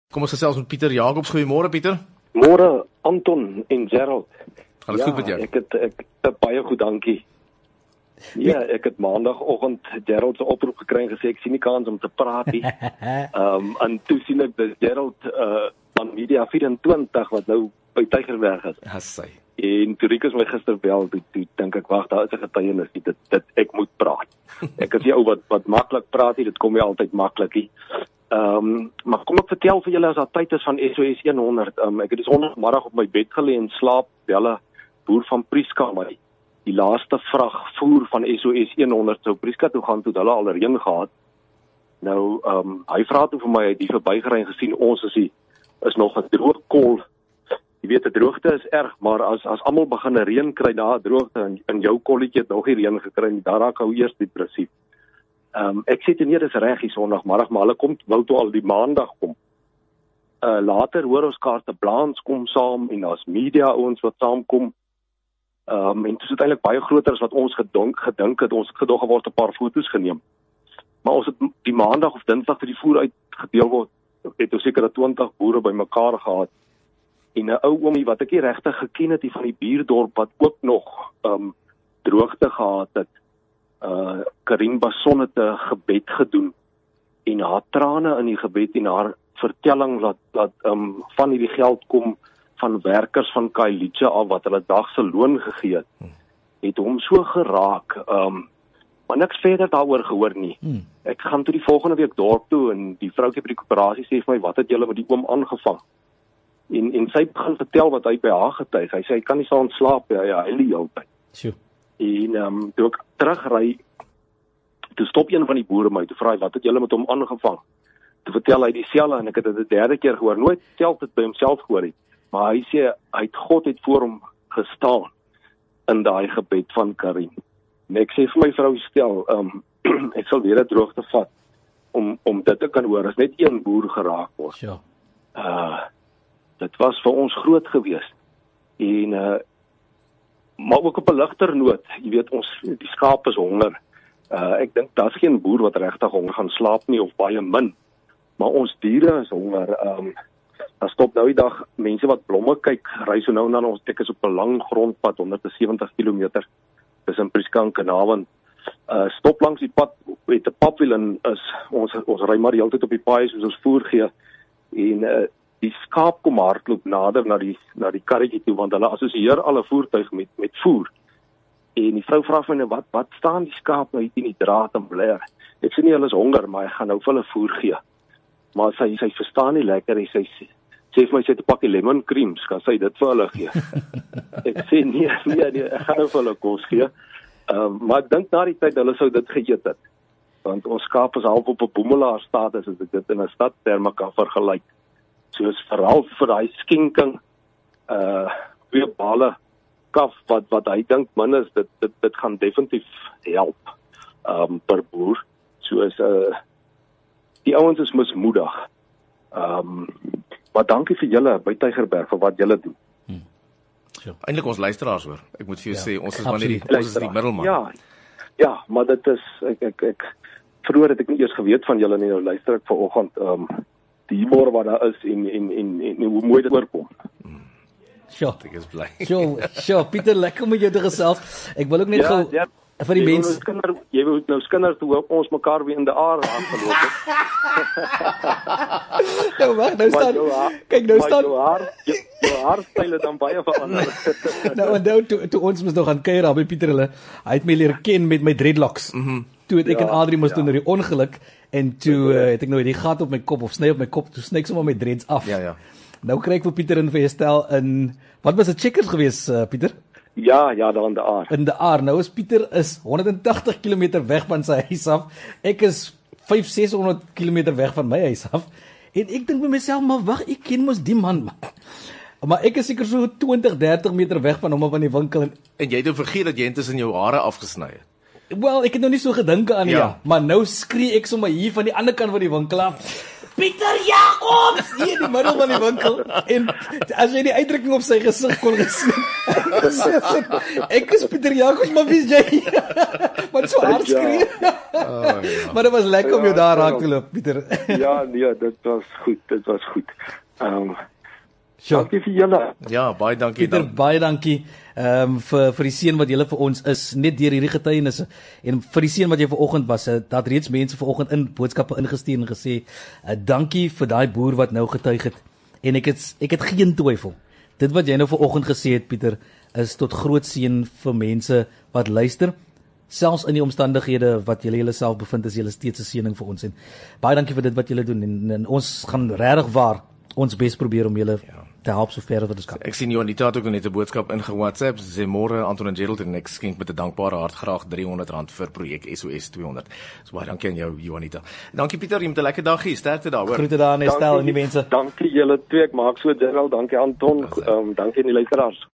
Kom ons gesels met Pieter Jacobs. Goeiemôre Pieter. Môre Anton en Gerald. Gaan dit goed met jou? Ek baie goed, dankie. Ja, ek het maandagoggend Gerald se oproep gekry en gesê ek sien nie kans om te praat nie. En toe sien ek dat Gerald van Media 24 wat nou by Tygerberg is. Ja, sy. En toe Rikus my gister bel, toe dink ek, wag, daar is 'n getuienis, dit ek moet praat. Ek is die ou wat maklik praat nie, dit kom nie altyd maklik nie. Maar kom ek vertel vir julle as daar tyd is van SOS 100. Ek het die sondagmiddag op my bed gelê en slaap, bel 'n boer van Prieska my. Die laaste vrag voer van SOS 100 sou Prieska toe gaan, toe hulle al reën gehad. Nou, hy vra toe vir my, hy het die verbygery en gesien, ons is nog 'n droë kol. Jy weet, die droogte is erg, maar as almal begin reën kry, daar droogte, en jou kolletjie het nog nie reën gekry nie, daar raak hou eers depressief. Ek sê toe nie, dis reg die sondagmiddag, maar hulle wou toe al die maandag kom. Later hoor ons Kaarte Blaans kom saam, en daar's media ouens wat saamkom, en dit is uiteindelik baie groter as wat ons gedink het. Ons het gedog word 'n paar foto's geneem. Maar ons het die maandag of dinsdag vir die voer uitgedeel word, het ons seker 20 boere bymekaar gehad. En 'n ou oomie wat ek nie regtig geken het, die van die buurdorp wat ook nog droogte gehad het. Karin Basson het 'n gebed gedoen en haar trane in die gebed en haar vertelling dat van hierdie geld kom van werkers van Khayelitsha af wat hulle dag se loon gegee het hom so geraak. Maar niks verder daaroor gehoor nie. Ek gaan toe die volgende week dorp toe en die vroukie by die koöperasie sê vir my, wat het julle met die oom aangevang? En sy begin vertel wat hy by haar getuig. Hy sê hy kan nie saam slaap, hy huil die hele tyd. Sjoe. En toe ek terugry, toe stop een van die boere my, toe vra hy, wat het julle met hom aangevang? Toe vertel hy dieselfde, en ek het dit 'n derde keer gehoor, nooit self dit by homself gehoor het, maar hy sê, God het voor hom gestaan, in daai gebed van Karin. En ek sê vir my vrou, stel, ek sal weer 'n droogte vat, om dit te kan hoor, as net een boer geraak word. Sure. Dit was vir ons groot gewees, en maar ook op 'n ligter noot, jy weet, die skaap is honger. Ek dink daar's geen boer wat regtig honger gaan slaap nie, of baie min. Maar ons diere is honger. Daar stop nou die dag mense wat blomme kyk, ry so nou en dan, ek is op 'n lang grondpad, 170 km, tussen Prieska en Kanawan. Stop langs die pad, met 'n papwiel, en ons ry maar die hele tyd op die paai, soos ons voer gee, en die skaap kom hardloop nader na die karretjie toe, want hulle assosieer alle voertuig met voer. En die vrou vra my, wat staan die skaap nou hier in die draad en bler? Ek sê nie, hulle is honger, maar ek gaan nou vir hulle voer gee. Maar sy verstaan nie lekker, en sy sê vir my, sy het 'n pakkie lemon creams, kan sy dit vir hulle gee? Ek sê nee, ek gaan nou vir hulle kos gee. Maar ek dink na die tyd, hulle sou dit geëet het. Want ons skaap is half op 'n boemelaar status, as ek dit in 'n stadterme kan vergelyk. Soos veral vir daai skenking, 2 bale kaf, wat hy dink min is, dit gaan definitief help, per boer. Soos, die ouens is mismoedig. Maar dankie vir julle by Tygerberg, vir wat julle doen. Eintlik ons luisteraars hoor. Ek moet vir jou sê, ons is die middelman. Ja, maar dit is, ek vroeër het ek nie eers geweet van julle nie, nou luister ek vanoggend, die humor wat daar is, en hoe mooi dit oorkom. Sure. Ek is bly. Sure, Pieter, lekker om met jou te gesels. Ek wil ook net gou vir die mense. Jy moet nou skinder toe ons mekaar weer in die aar aangeloop het. Nou wag, nou staan. Kyk, nou staan. Jou haarstyle dan baie verander. Nou onthou toe ons mos nog gaan kuier daar by Pieter hulle. Hy het my leer ken met my dreadlocks. Toe het ek en Adrie mos toe na die ongeluk, en toe het ek nou die gat op my kop, of sny op my kop, toe sny ek sommer my dreads af. Ja. Nou kry ek vir Pieter in vir stel in, wat was dit, Checkers gewees, Pieter? Ja, daar in die aar. In die aar. Nou is Pieter 180 km weg van sy huis af. Ek is 500-600 km weg van my huis af. En ek dink by myself, maar wag, ek ken mos die man. Maar ek is seker so 20-30 meter weg van hom af aan die winkel. En jy het nou vergeet dat jy intussen jou hare afgesny het. Wel, ek het nou nie so gedink aan maar nou skree ek sommer hier van die ander kant van die winkel af. Pieter Jacobs, hier in die middel van die winkel, en as jy die uitdrukking op sy gesig kon gesien, Ek is Pieter Jacobs, maar wie's jy? Wat so hard skree. Maar dit was lekker om jou daar raak te loop, Pieter. Ja, nee, dit was goed. Dankie vir julle. Ja, baie dankie. Pieter, baie dankie vir die seën wat julle vir ons is, net deur hierdie getuienisse. En vir die seën wat jy vanoggend was, dat reeds mense vanoggend in boodskappe ingestuur en gesê, dankie vir daai boer wat nou getuig het. En ek het geen twyfel. Dit wat jy nou vanoggend gesê het, Pieter, is tot groot seën vir mense wat luister. Selfs in die omstandighede wat julle self bevind, is julle steeds 'n seëning vir ons. En baie dankie vir dit wat julle doen. En ons gaan regtig waar ons bes probeer om julle te help so ver as wat ons kan. Ek sien Juanita het ook net 'n boodskap inge-WhatsApp. Sy sê môre Anton en Gerald en ek skenk met 'n dankbare hart graag R300 vir projek SOS 200. So baie dankie aan jou, Juanita. Dankie Pieter, jy moet 'n lekker dag hê. Sterkte daar, hoor. Groete daar aan Estel en die mense. Dankie julle twee. Ek maak so Gerald, dankie Anton, dankie aan die luisteraars.